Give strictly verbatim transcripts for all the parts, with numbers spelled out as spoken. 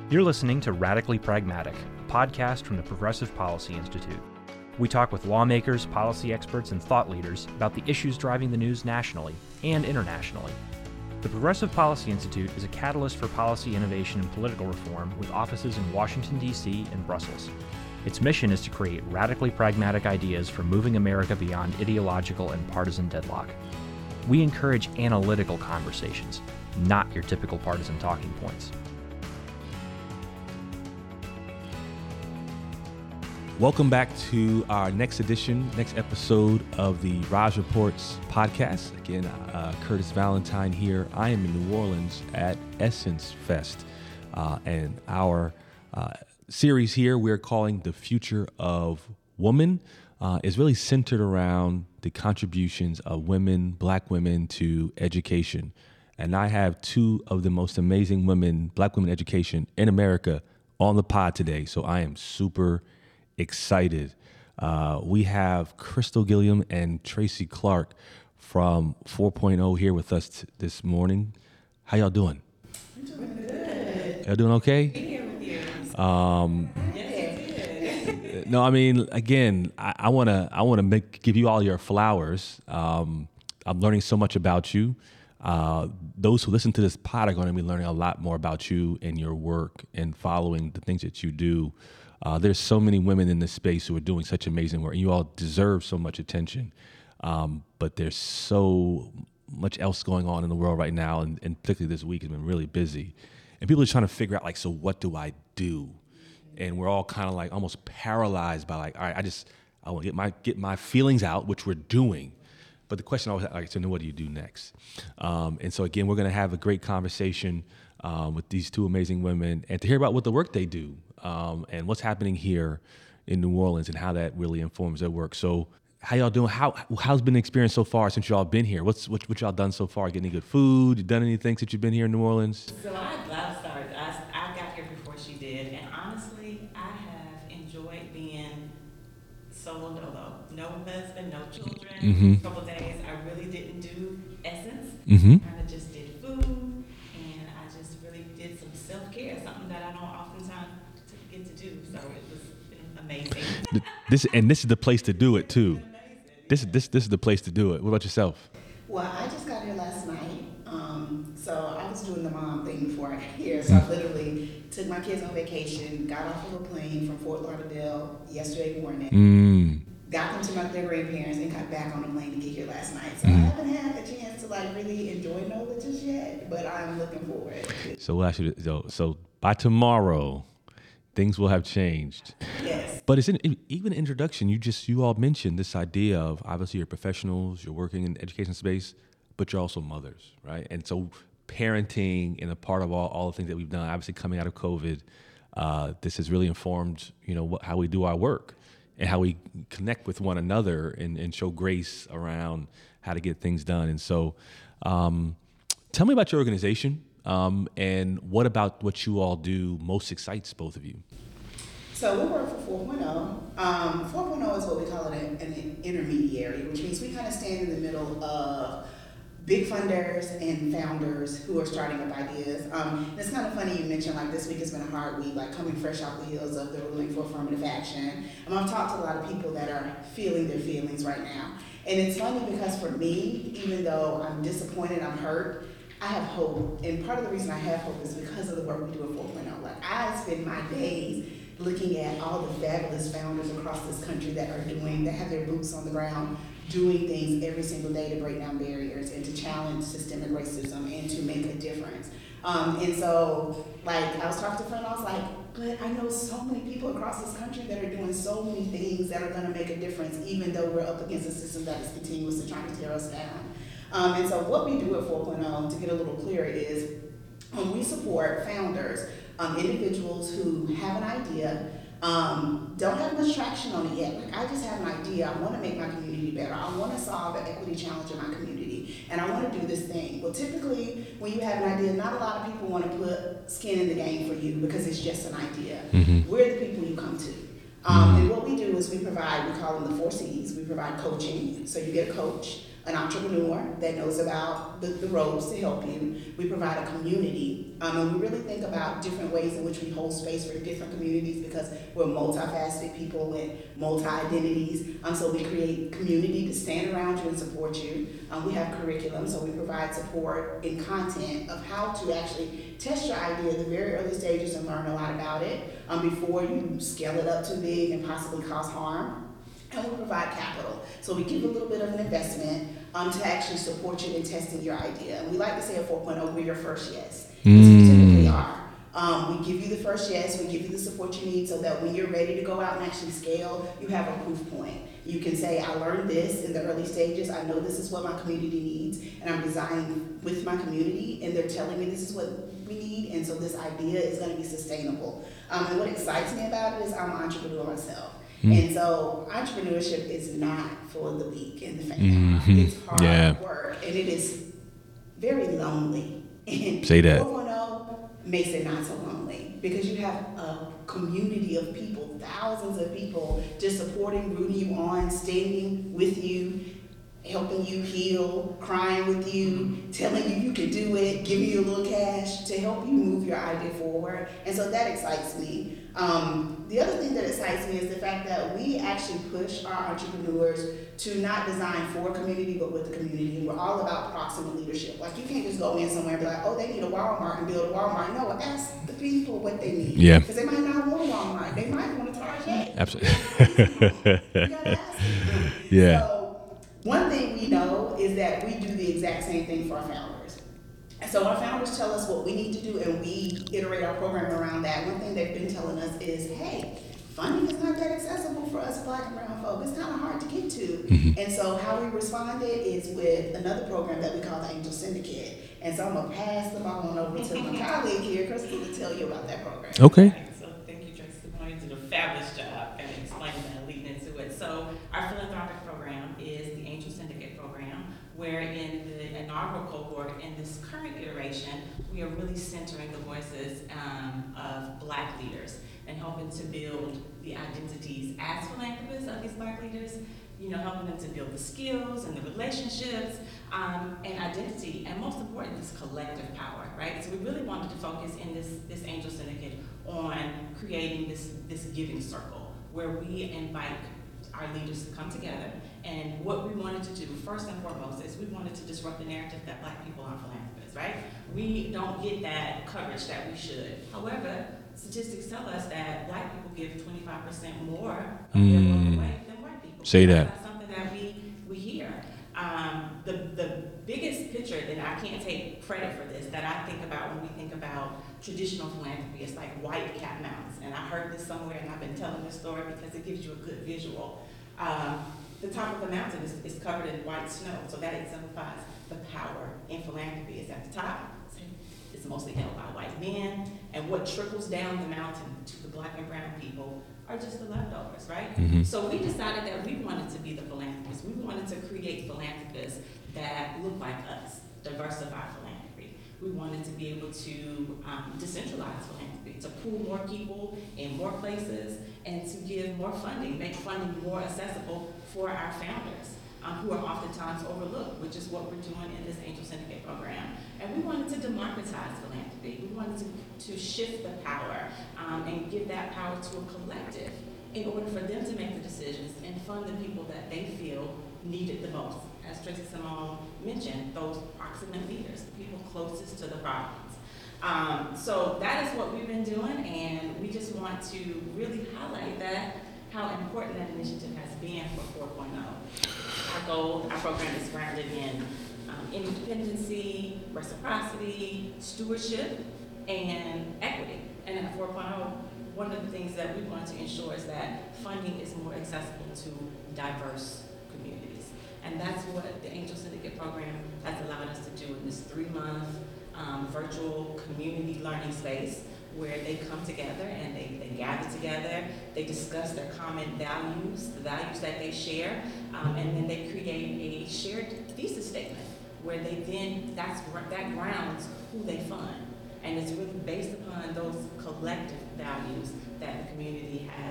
You're listening to Radically Pragmatic, a podcast from the Progressive Policy Institute. We talk with lawmakers, policy experts, and thought leaders about the issues driving the news nationally and internationally. The Progressive Policy Institute is a catalyst for policy innovation and political reform with offices in Washington, D C and Brussels. Its mission is to create radically pragmatic ideas for moving America beyond ideological and partisan deadlock. We encourage analytical conversations, not your typical partisan talking points. Welcome back to our next edition, next episode of the Raj Reports podcast. Again, uh, Curtis Valentine here. I am in New Orleans at Essence Fest, uh, and our uh, series here we're calling The Future of Woman uh, is really centered around the contributions of women, Black women, to education. And I have two of the most amazing women, Black women education in America on the pod today. So I am super excited. Uh, we have Crystal Gilliam and Tracy Clark from four point oh here with us t- this morning. How y'all doing? I'm doing good. Y'all doing okay? Be here with you. Um, Yes. no, I mean, again, I, I wanna, I wanna make, give you all your flowers. Um, I'm learning so much about you. Uh, those who listen to this pod are going to be learning a lot more about you and your work and following the things that you do. Uh, there's so many women in this space who are doing such amazing work, and you all deserve so much attention. Um, but there's so much else going on in the world right now, and, and particularly this week has been really busy. And people are trying to figure out, like, so what do I do? And we're all kind of like almost paralyzed by, like, all right, I just I want to get my get my feelings out, which we're doing. But the question always, like, so then what do you do next? Um, and so again, we're going to have a great conversation um, with these two amazing women, and to hear about what the work they do. Um, and what's happening here in New Orleans and how that really informs their work. So how y'all doing? How, how's been the experience so far since y'all been here? What's what, what y'all done so far? Getting any good food? You done anything since you've been here in New Orleans? So I love started. I, I got here before she did, and honestly, I have enjoyed being solo dolo. No husband, no children. Mm-hmm. A couple days, I really didn't do Essence. Mm-hmm. Kind of just did food, and I just really did some self-care, something that I don't oftentimes get to do. So it was amazing. This and this is the place to do it too. This is this this is the place to do it. What about yourself? Well, I just got here last night, um, so I was doing the mom thing before I got here. So I literally took my kids on vacation, got off of a plane from Fort Lauderdale yesterday morning, Mm. got them to my, their grandparents, and got back on the plane to get here last night. So Mm. I haven't had a chance to like really enjoy NOLA just yet, but I'm looking forward to it. So we'll ask you to, so, so by tomorrow, things will have changed. Yes. But it's in, even introduction. You just you all mentioned this idea of obviously you're professionals, you're working in the education space, but you're also mothers, right? And so parenting and a part of all, all the things that we've done, obviously coming out of COVID, uh, this has really informed you know what, how we do our work and how we connect with one another and, and show grace around how to get things done. And so, um, tell me about your organization. Um, and what about what you all do most excites both of you? So we work for four point oh. Um, four point oh is what we call it an, an intermediary, which means we kind of stand in the middle of big funders and founders who are starting up ideas. Um, and it's kind of funny you mentioned like this week has been a hard week, like coming fresh off the heels of the ruling for affirmative action. Um, I've talked to a lot of people that are feeling their feelings right now. And it's funny because for me, even though I'm disappointed, I'm hurt, I have hope. And part of the reason I have hope is because of the work we do at four point oh. Like I spend my days looking at all the fabulous founders across this country that are doing, that have their boots on the ground, doing things every single day to break down barriers and to challenge systemic racism and to make a difference. Um, and so, like, I was talking to a friend, I was like, but I know so many people across this country that are doing so many things that are gonna make a difference, even though we're up against a system that is continuously trying to tear us down. Um, and so what we do at four point oh, to get a little clearer, is um, we support founders, um, individuals who have an idea, um, don't have much traction on it yet. Like, I just have an idea. I want to make my community better. I want to solve an equity challenge in my community, and I want to do this thing. Well, typically, when you have an idea, not a lot of people want to put skin in the game for you because it's just an idea. Mm-hmm. We're the people you come to. Um, mm-hmm. And what we do is we provide, we call them the four C's. We provide coaching, so you get a coach. an entrepreneur that knows about the, the ropes to help you. We provide a community, um, and we really think about different ways in which we hold space for different communities because we're multifaceted people with multi-identities. Um, so we create community to stand around you and support you. Um, we have curriculum, so we provide support in content of how to actually test your idea at the very early stages and learn a lot about it um, before you scale it up too big and possibly cause harm. And we provide capital. So we give a little bit of an investment um, to actually support you in testing your idea. And we like to say at four point oh, we're your first yes. Because Mm. we typically are. Um, we give you the first yes, we give you the support you need so that when you're ready to go out and actually scale, you have a proof point. You can say, I learned this in the early stages, I know this is what my community needs, and I'm designing with my community, and they're telling me this is what we need, and so this idea is gonna be sustainable. Um, and what excites me about it is I'm an entrepreneur myself. Mm. And so entrepreneurship is not for the weak and the faint. Mm-hmm. It's hard yeah. work, and it is very lonely. And Say that. four point oh makes it not so lonely because you have a community of people, thousands of people just supporting, rooting you on, standing with you, helping you heal, crying with you, telling you you can do it, giving you a little cash to help you move your idea forward. And so that excites me. Um, the other thing that excites me is the fact that we actually push our entrepreneurs to not design for a community, but with the community. And we're all about proximate leadership. Like you can't just go in somewhere and be like, oh, they need a Walmart and build a Walmart. No, ask the people what they need. Yeah. Because they might not want a Walmart. They might want a Target. Absolutely. You gotta ask them. Yeah. So one thing we know is that we do the exact same thing for our founders. So our founders tell us what we need to do, and we iterate our program around that. One thing they've been telling us is, hey, funding is not that accessible for us Black and brown folk. It's kind of hard to get to. Mm-hmm. And so how we responded is with another program that we call the Angel Syndicate. And so I'm going to pass the ball on over to my colleague here, Crystal, to tell you about that program. Okay. So thank you, Tracy. You did a fabulous job kind of explaining that, leading into it. So our philanthropic program is the Angel Syndicate program, where in the inaugural cohort, in this current iteration, we are really centering the voices um, of Black leaders and helping to build the identities as philanthropists of these Black leaders, you know, helping them to build the skills and the relationships um, and identity, and most important, this collective power, right? So we really wanted to focus in this, this Angel Syndicate on creating this, this giving circle where we invite our leaders to come together. And what we wanted to do, first and foremost, is we wanted to disrupt the narrative that Black people are philanthropists, right? We don't get that coverage that we should. However, statistics tell us that Black people give twenty-five percent more of their wealth away than white people. Say that. That's something that we, we hear. Um, the, the biggest picture, and I can't take credit for this, that I think about when we think about traditional philanthropy, it's like white cat mountains. And I heard this somewhere, and I've been telling this story because it gives you a good visual. Um, the top of the mountain is, is covered in white snow, so that exemplifies the power in philanthropy. Is at the top. It's mostly held by white men, and what trickles down the mountain to the Black and brown people are just the leftovers, right? Mm-hmm. So we decided that we wanted to be the philanthropists. We wanted to create philanthropists that look like us, diversify philanthropy. We wanted to be able to um, decentralize philanthropy, to pool more people in more places, and to give more funding, make funding more accessible for our founders, um, who are oftentimes overlooked, which is what we're doing in this Angel Syndicate program. And we wanted to democratize philanthropy. We wanted to, to shift the power um, and give that power to a collective in order for them to make the decisions and fund the people that they feel need it the most. As Tracy Simone mentioned, those proximate leaders, the people closest to the problems. Um, so that is what we've been doing, and we just want to really highlight that, how important that initiative has been for four point oh. Our goal, our program is grounded in um, independency, reciprocity, stewardship, and equity. And at four point oh, one of the things that we want to ensure is that funding is more accessible to diverse communities. And that's what the Angel Syndicate program has allowed us to do in this three-month um, virtual community learning space, where they come together and they, they gather together, they discuss their common values, the values that they share, um, and then they create a shared thesis statement where they then, that's, that grounds who they fund. And it's really based upon those collective values that the community has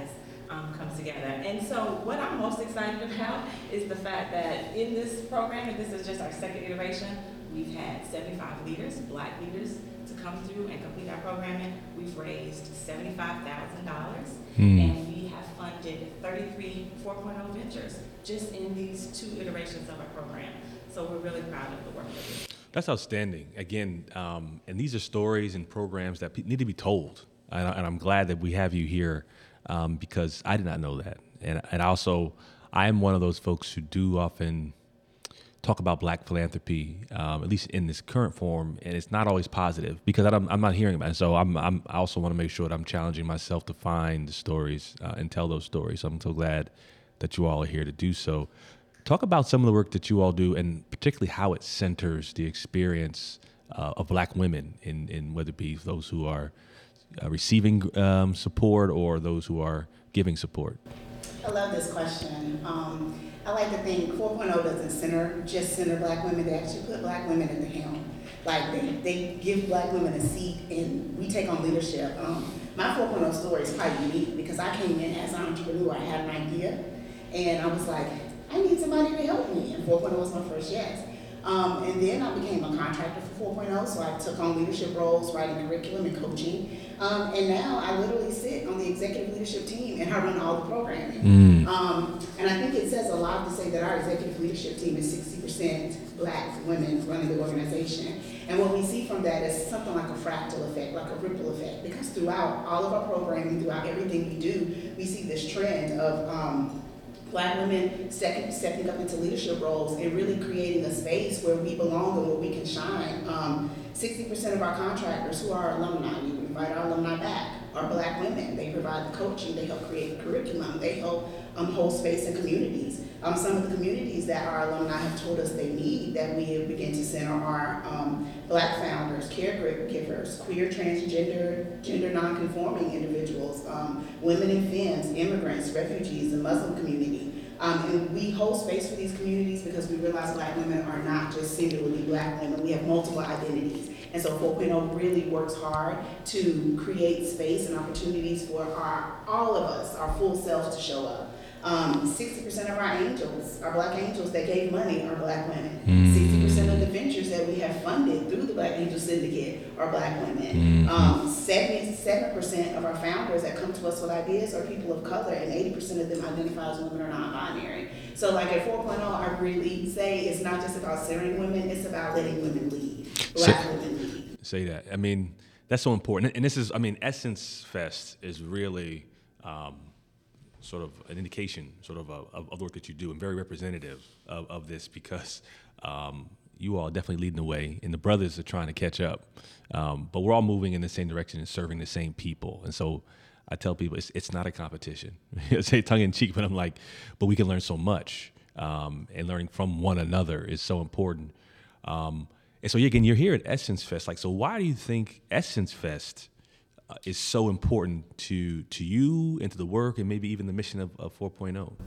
um, comes together. And so what I'm most excited about is the fact that in this program, and this is just our second iteration, we've had seventy-five leaders, Black leaders, to come through and complete our programming. We've raised seventy-five thousand dollars, mm. and we have funded thirty-three four point oh ventures just in these two iterations of our program. So we're really proud of the work that we do. That's outstanding. Again, um, and these are stories and programs that pe- need to be told. And, I, and I'm glad that we have you here um, because I did not know that. And, and also, I am one of those folks who do often talk about Black philanthropy, um, at least in this current form, and it's not always positive because I'm, I'm not hearing about it. So I'm, I'm, I also want to make sure that I'm challenging myself to find the stories uh, and tell those stories. So I'm so glad that you all are here to do so. Talk about some of the work that you all do, and particularly how it centers the experience uh, of Black women, in, in whether it be those who are uh, receiving um, support or those who are giving support. I love this question. Um, I like to think four point oh doesn't center, just center Black women. They actually put Black women at the helm. Like they, they give Black women a seat and we take on leadership. Um, my four point oh story is quite unique because I came in as an entrepreneur. I had an idea and I was like, I need somebody to help me. And four point oh was my first yes. Um, and then I became a contractor for four point oh, so I took on leadership roles, writing curriculum and coaching. Um, and now I literally sit on the executive leadership team and I run all the programming. Mm. Um, and I think it says a lot to say that our executive leadership team is sixty percent Black women running the organization. And what we see from that is something like a fractal effect, like a ripple effect, because throughout all of our programming, throughout everything we do, we see this trend of um, Black women stepping, stepping up into leadership roles and really creating a space where we belong and where we can shine. Um, sixty percent of our contractors who are alumni, we invite our alumni back, are Black women. They provide the coaching, they help create the curriculum, they help um, hold space in communities. Um, some of the communities that our alumni have told us they need that we have begun to center are um, Black founders, caregivers, queer, transgender, gender non-conforming individuals, um, women in femmes, immigrants, refugees, the Muslim community. Um, and we hold space for these communities because we realize Black women are not just singularly Black women. We have multiple identities. And so four point oh really works hard to create space and opportunities for our all of us, our full selves to show up. Um, sixty percent of our angels, our Black angels that gave money are Black women. Mm. sixty percent of the ventures that we have funded through the Black Angel Syndicate are Black women. Mm. Um, seventy-seven percent of our founders that come to us with ideas are people of color, and eighty percent of them identify as women or non-binary. So like at four point oh, I really say it's not just about centering women, it's about letting women lead, Black say, women lead. Say that. I mean, that's so important. And this is, I mean, Essence Fest is really um, sort of an indication sort of, a, of of the work that you do, and very representative of, of this because um, you all are definitely leading the way, and the brothers are trying to catch up. Um, but we're all moving in the same direction and serving the same people. And so I tell people it's it's not a competition. I say tongue in cheek, but I'm like, but we can learn so much, um, and learning from one another is so important. Um, and so again, you're here at Essence Fest. Like, so why do you think Essence Fest uh, is so important to to you and to the work and maybe even the mission of, of four point oh?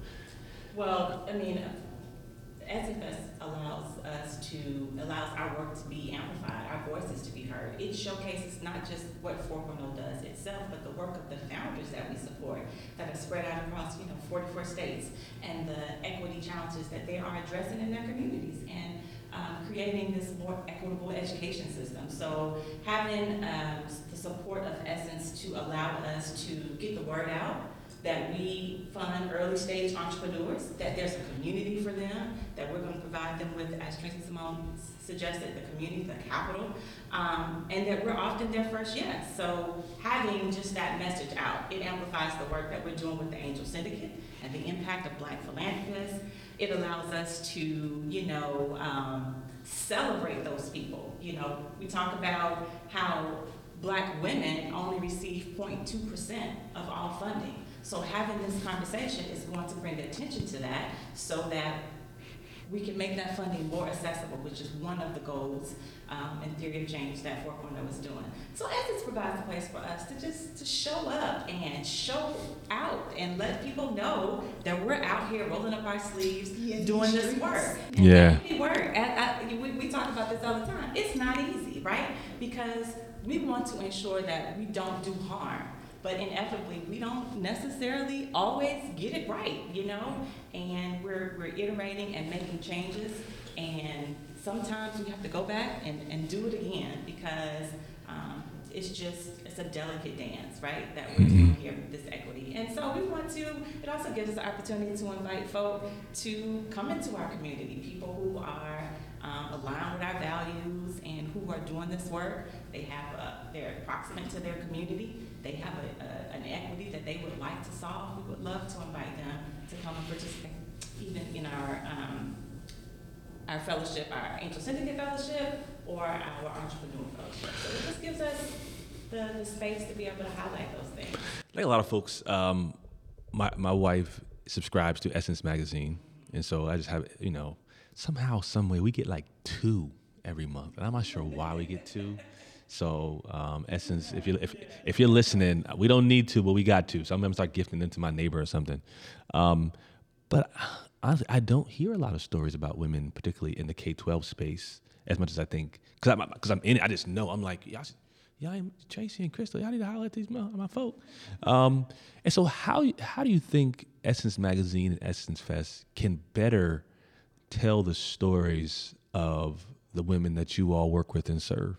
Well, I mean, Essence Fest allows us to, allows our work to be amplified, our voices to be heard. It showcases not just what four point oh does itself, but the work of the founders that we support that are spread out across, you know, forty-four states, and the equity challenges that they are addressing in their communities, and um, creating this more equitable education system. So having um, the support of Essence to allow us to get the word out that we fund early stage entrepreneurs, that there's a community for them, that we're going to provide them with, as Tracy Simone suggested, the community, the capital, um, and that we're often their first yes. So having just that message out, it amplifies the work that we're doing with the Angel Syndicate and the impact of Black philanthropists. It allows us to, you know, um, celebrate those people. You know, we talk about how Black women only receive zero point two percent of all funding. So having this conversation is going to bring attention to that so that we can make that funding more accessible, which is one of the goals um, in Theory of Change that four point oh is doing. So Essence provides a place for us to just to show up and show out and let people know that we're out here rolling up our sleeves, yes, doing this work. And yeah. Work. I, I, we, we talk about this all the time. It's not easy, right? Because we want to ensure that we don't do harm but inevitably we don't necessarily always get it right, you know, and we're, we're iterating and making changes, and sometimes we have to go back and, and do it again because um, it's just, it's a delicate dance, right, that we're doing here with this equity. And so we want to, it also gives us the opportunity to invite folk to come into our community, people who are um, aligned with our values and who are doing this work. They have a, they're proximate to their community. They have a, a, an equity that they would like to solve. We would love to invite them to come and participate, even in our um, our fellowship, our Angel Syndicate Fellowship, or our Entrepreneur Fellowship. So it just gives us the, the space to be able to highlight those things. Like a lot of folks, um, my my wife subscribes to Essence Magazine, and so I just have, you know, somehow, some way, we get like two every month, and I'm not sure why we get two. So um, Essence, if you if if you're listening, we don't need to, but we got to. So I'm gonna start gifting them to my neighbor or something. Um, but honestly, I don't hear a lot of stories about women, particularly in the K twelve space, as much as I think. Because I'm because I'm in it, I just know. I'm like, y'all, y'all, Tracy and Crystal, y'all need to holler at these my, my folk. Um, and so how how do you think Essence Magazine and Essence Fest can better tell the stories of the women that you all work with and serve?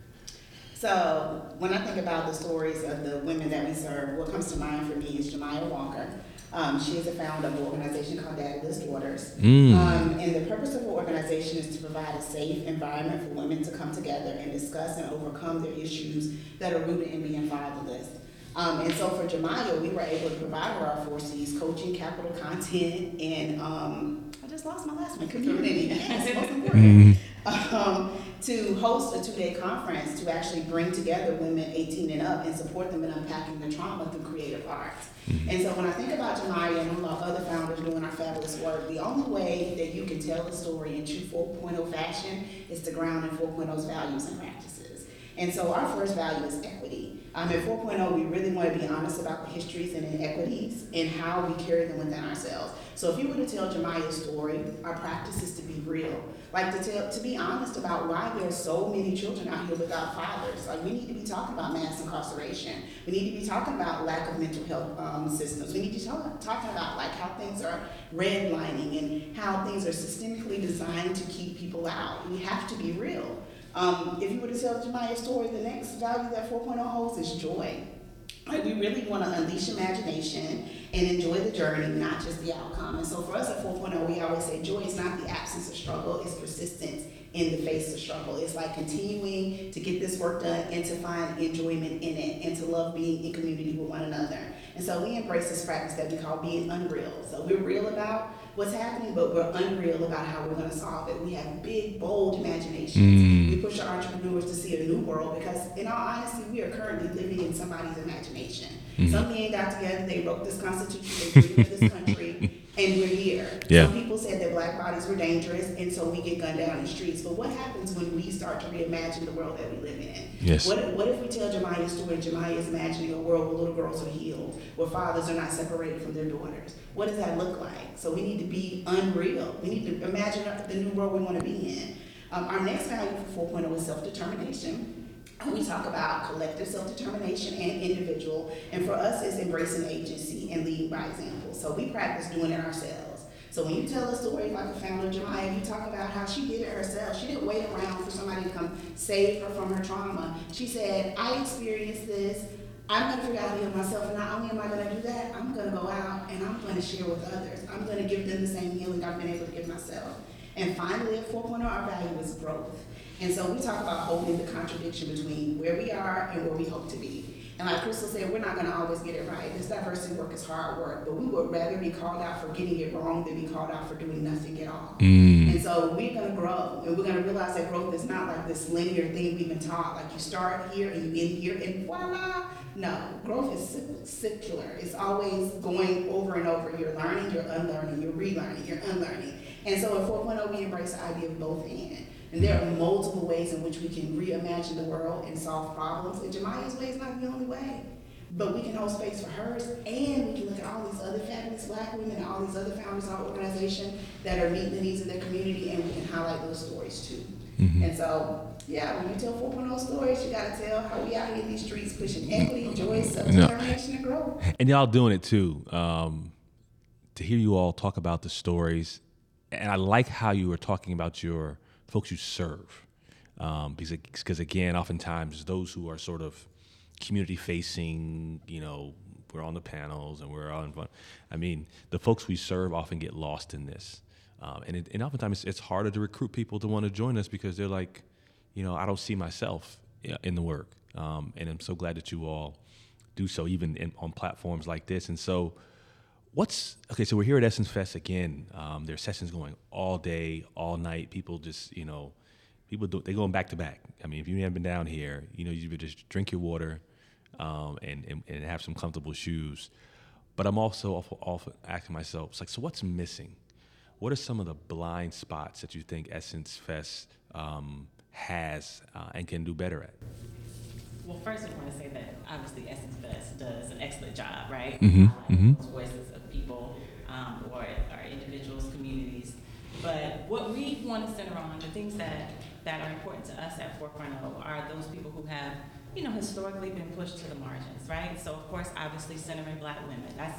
So when I think about the stories of the women that we serve, what comes to mind for me is Jemiah Walker. Um, she is a founder of an organization called Daddyless Daughters. Mm. Um, and the purpose of her organization is to provide a safe environment for women to come together and discuss and overcome their issues that are rooted in being fatherless. Um, and so for Jemiah, we were able to provide her our four C's: coaching, capital, content, and um, I just lost my last one, community. Yes, most important. Mm. Um, to host a two-day conference to actually bring together women eighteen and up and support them in unpacking their trauma through creative arts. Mm-hmm. And so when I think about Jemiah and all our other founders doing our fabulous work, the only way that you can tell a story in true four point oh fashion is to ground in four point oh's values and practices. And so our first value is equity. Um, at four point oh, we really want to be honest about the histories and inequities and how we carry them within ourselves. So if you were to tell Jemiah's story, our practice is to be real. Like to tell, to be honest about why there are so many children out here without fathers. Like we need to be talking about mass incarceration. We need to be talking about lack of mental health um, systems. We need to be talk, talking about like how things are redlining and how things are systemically designed to keep people out. We have to be real. Um, if you were to tell Jemiah's story, the next value that four point oh holds is joy. Like we really want to unleash imagination and enjoy the journey, not just the outcome. And so for us at four point oh, we always say joy is not the absence of struggle, it's persistence in the face of struggle. It's like continuing to get this work done and to find enjoyment in it and to love being in community with one another. And so we embrace this practice that we call being unreal. So we're real about what's happening, but we're unreal about how we're going to solve it. We have big, bold imaginations. Mm. We push our entrepreneurs to see a new world because, in all honesty, we are currently living in somebody's imagination. Mm. Some men got together, they wrote this constitution, they dreamed of this country, and we're here. Yeah. Some people said that black bodies were dangerous, and so we get gunned down in the streets. But what happens when we start to reimagine the world that we live in? Yes. What, what if we tell Jemiah's story, Jemiah is imagining a world where little girls are healed, where fathers are not separated from their daughters? What does that look like? So we need to be unreal. We need to imagine the new world we want to be in. Um, our next value for four point oh is self-determination. We talk about collective self-determination and individual, and for us it's embracing agency and leading by example. So we practice doing it ourselves. So when you tell a story like a founder, Jemiah, you talk about how she did it herself. She didn't wait around for somebody to come save her from her trauma. She said, I experienced this, I'm going to figure out how to heal myself, and not only am I going to do that, I'm going to go out and I'm going to share with others. I'm going to give them the same healing I've been able to give myself. And finally, at four point oh, our value is growth. And so we talk about holding the contradiction between where we are and where we hope to be. And like Crystal said, we're not going to always get it right. This diversity work is hard work, but we would rather be called out for getting it wrong than be called out for doing nothing at all. Mm. And so we're going to grow, and we're going to realize that growth is not like this linear thing we've been taught. Like you start here and you end here and voila. No, growth is circular. It's always going over and over. You're learning, you're unlearning, you're relearning, you're unlearning. And so at four point oh, we embrace the idea of both and. And there are multiple ways in which we can reimagine the world and solve problems. And Jemiah's way is not the only way. But we can hold space for hers, and we can look at all these other fabulous black women and all these other founders in our organization that are meeting the needs of their community, and we can highlight those stories too. Mm-hmm. And so, yeah, when you tell four point oh stories, you got to tell how we out here in these streets pushing equity, joy, self-determination, and growth. And y'all doing it too. Um, to hear you all talk about the stories, and I like how you were talking about your folks you serve. Um, because, because again, oftentimes those who are sort of community facing, you know, we're on the panels and we're on, I mean, the folks we serve often get lost in this. Um, and, it, and oftentimes it's, it's harder to recruit people to want to join us because they're like, you know, I don't see myself in the work. Um, and I'm so glad that you all do so even in, on platforms like this. And so what's, okay, so we're here at Essence Fest again. Um, there's sessions going all day, all night. People just, you know, people, do, they're going back to back. I mean, if you haven't been down here, you know, you would just drink your water um, and, and, and have some comfortable shoes. But I'm also often, often asking myself, it's like, so what's missing? What are some of the blind spots that you think Essence Fest um, has uh, and can do better at? Well, first I want to say that obviously Essence Fest does an excellent job, right? Mm-hmm. Highlighting Mm-hmm. those voices of people um, or, or individuals, communities. But what we want to center on, the things that, that are important to us at four point oh are those people who have, you know, historically been pushed to the margins, right? So, of course, obviously centering Black women. That's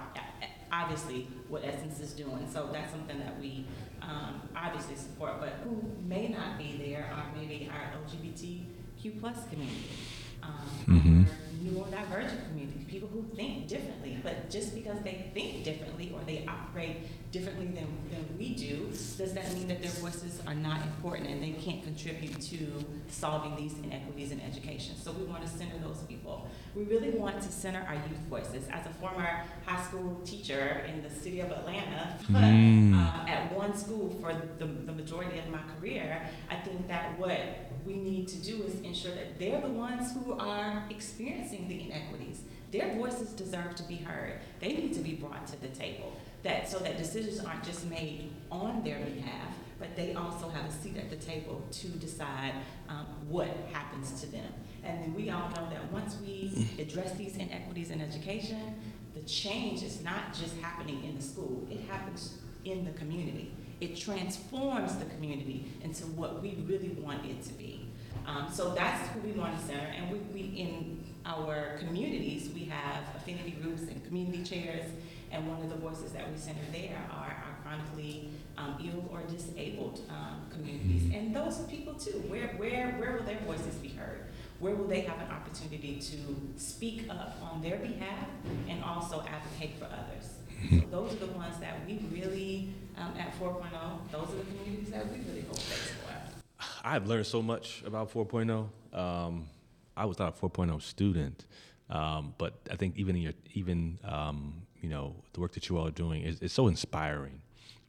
obviously what Essence is doing. So that's something that we um, obviously support. But who may not be there are maybe our L G B T Q plus community, um, Mm-hmm. our neurodivergent community, people who think differently. But just because they think differently or they operate differently than, than we do, does that mean that their voices are not important and they can't contribute to solving these inequities in education? So we want to center those people. We really want to center our youth voices. As a former high school teacher in the city of Atlanta, but Mm. uh, at one school for the, the majority of my career, I think that what we need to do is ensure that they're the ones who are experiencing the inequities. Their voices deserve to be heard. They need to be brought to the table, that so that decisions aren't just made on their behalf, but they also have a seat at the table to decide um, what happens to them. And then we all know that once we address these inequities in education, the change is not just happening in the school, it happens in the community. It transforms the community into what we really want it to be. Um, so that's who we want to center. And we, we in our communities, we have affinity groups and community chairs. And one of the voices that we center there are our chronically um, ill or disabled um, communities. And those people too, where, where, where will their voices be heard? Where will they have an opportunity to speak up on their behalf and also advocate for others? So those are the ones that we really, um, at four point oh, those are the communities that we really hold space for. I've learned so much about four point oh. Um, I was not a four point oh student, um, but I think even in your, even um, you know, the work that you all are doing is, is so inspiring.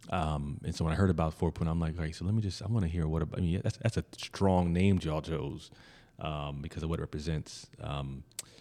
Um, and so when I heard about four point oh, I'm like, all right, so let me just, I want to hear what about, I mean, that's, that's a strong name y'all chose um, because of what it represents. Um,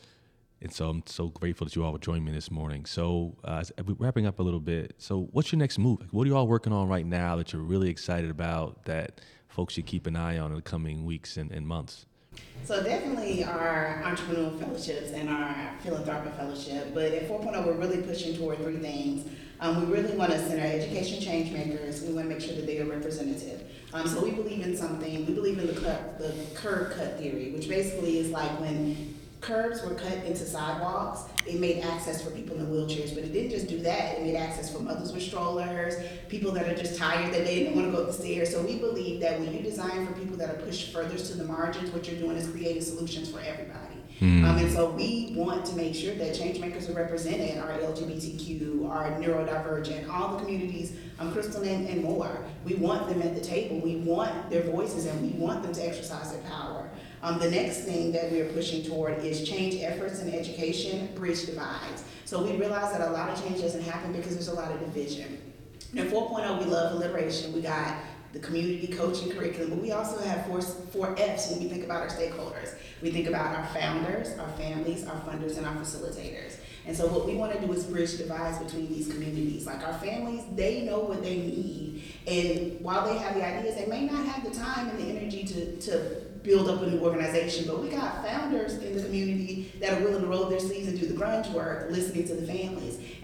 and so I'm so grateful that you all would join me this morning. So uh, we're wrapping up a little bit. So what's your next move? What are you all working on right now that you're really excited about that folks should keep an eye on in the coming weeks and, and months? So definitely our entrepreneurial fellowships and our philanthropic fellowship, but at four point oh we're really pushing toward three things. Um, we really want to center education change makers. We want to make sure that they are representative. Um, so we believe in something, we believe in the, cut, the curb cut theory, which basically is like when curbs were cut into sidewalks, it made access for people in wheelchairs, but it didn't just do that, it made access for mothers with strollers, people that are just tired that they didn't want to go up the stairs. So we believe that when you design for people that are pushed furthest to the margins, what you're doing is creating solutions for everybody. Mm. Um, and so we want to make sure that change makers are represented, our L G B T Q, our neurodivergent, all the communities, um, Crystal and, and more. We want them at the table, we want their voices, and we want them to exercise their power. Um, the next thing that we're pushing toward is change efforts in education, bridge divides. So we realize that a lot of change doesn't happen because there's a lot of division. In four point oh, we love alliteration. We got the community coaching curriculum, but we also have four, four F's when we think about our stakeholders. We think about our founders, our families, our funders, and our facilitators. And so what we want to do is bridge divides between these communities. Like our families, they know what they need. And while they have the ideas, they may not have the time and the energy to, to build up a new organization, but we got founders in the community that are willing to roll their sleeves and do the grunge work, listening to the families.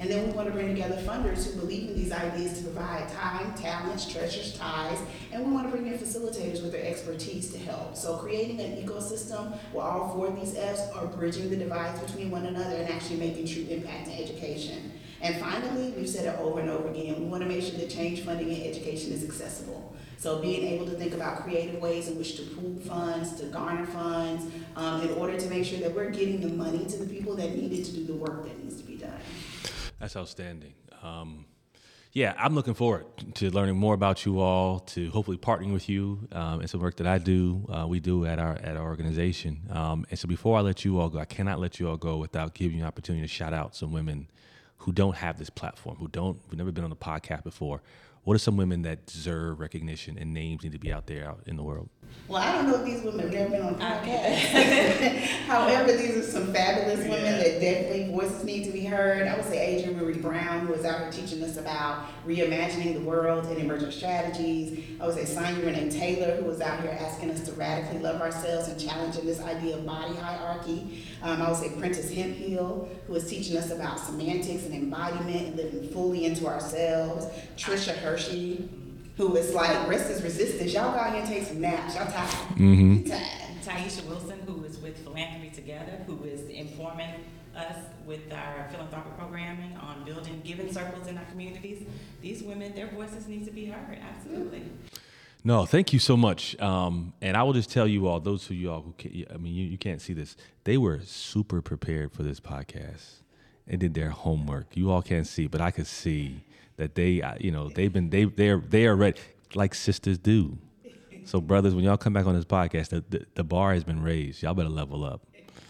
And then we want to bring together funders who believe in these ideas to provide time, talents, treasures, ties, and we want to bring in facilitators with their expertise to help. So creating an ecosystem where all four of these F's are bridging the divides between one another and actually making true impact in education. And finally, we've said it over and over again, we want to make sure that change funding in education is accessible. So being able to think about creative ways in which to pool funds, to garner funds, um, in order to make sure that we're getting the money to the people that need it to do the work that needs to be done. That's outstanding. Um, yeah, I'm looking forward to learning more about you all, to hopefully partnering with you um, and some work that I do, uh, we do at our at our organization. Um, and so before I let you all go, I cannot let you all go without giving you an opportunity to shout out some women who don't have this platform, who don't, who've never been on the podcast before. What are some women that deserve recognition and names need to be out there out in the world? Well, I don't know if these women have never been on a podcast. However, these are some fabulous women yeah. that definitely voices need to be heard. I would say Adrienne Maree Brown, who is out here teaching us about reimagining the world and emergent strategies. I would say Sonya Renee Taylor, who is out here asking us to radically love ourselves and challenging this idea of body hierarchy. Um, I would say Prentice Hemphill, who is teaching us about semantics and embodiment and living fully into ourselves. Trisha Hershey, who is like, rest is resistance. Y'all go out here and take some naps. Y'all tired. Mm-hmm. Tired. Taisha Wilson, who is with Philanthropy Together, who is informing us with our philanthropic programming on building giving circles in our communities. These women, their voices need to be heard, absolutely. No, thank you so much. Um, and I will just tell you all, those of you all who can't, I mean, you, you can't see this, they were super prepared for this podcast and did their homework. You all can't see, but I could see that they, you know, they've been, they, they're, they are ready, like sisters do. So brothers, when y'all come back on this podcast, the, the, the bar has been raised. Y'all better level up.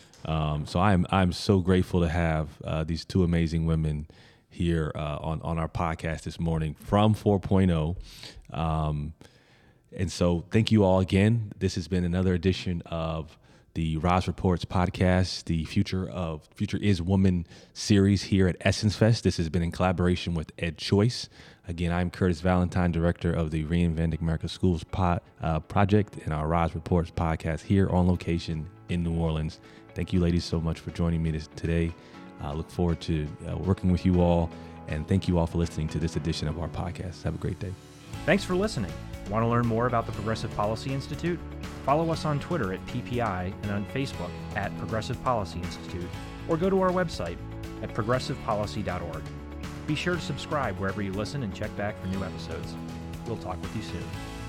Um, so I'm, I'm so grateful to have uh, these two amazing women here uh, on, on our podcast this morning from four point oh. Um, and so thank you all again. This has been another edition of the Roz Reports podcast, the Future of Future is Woman series here at Essence Fest. This has been in collaboration with Ed Choice. Again, I'm Curtis Valentine, director of the Reinventing America Schools pod, uh, project and our Roz Reports podcast here on location in New Orleans. Thank you, ladies, so much for joining me this, today. I uh, look forward to uh, working with you all, and thank you all for listening to this edition of our podcast. Have a great day. Thanks for listening. Want to learn more about the Progressive Policy Institute? Follow us on Twitter at P P I and on Facebook at Progressive Policy Institute, or go to our website at progressive policy dot org. Be sure to subscribe wherever you listen and check back for new episodes. We'll talk with you soon.